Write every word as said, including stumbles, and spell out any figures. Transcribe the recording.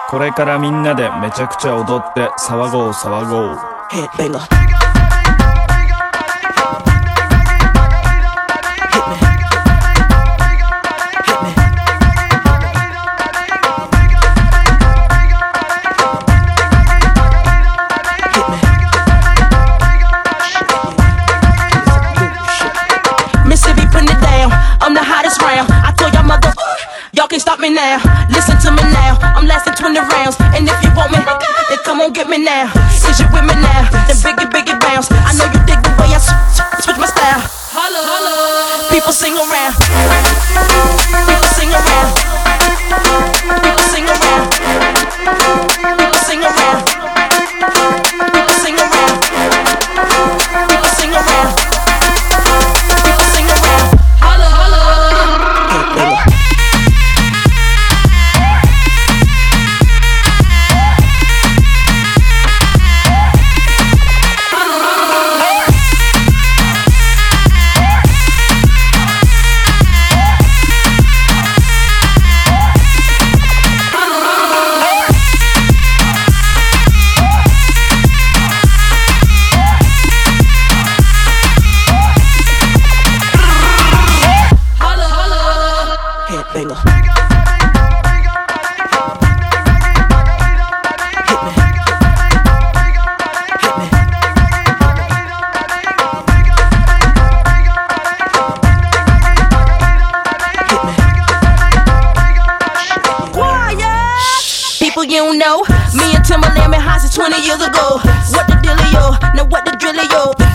これからみんなでめちゃくちゃ踊って騒ごう騒ごう。 Headbanger. Mississippi putting it down, I'm the hottest round. I told y'all mother, y'all can't stop me now. Listen to me now, I'm lasting twenty rounds. And if you want me, then come on get me now. Is you with me now? Then biggie, biggie bounce. I know you dig the way I sw- switch my style. Holla, holla. People sing around. People sing around. People sing around. People sing around. People sing around. People sing around. People sing around. Holla, holla. You don't know, me and Timberland been high since twenty years ago. What the dealio? Now what the drillio?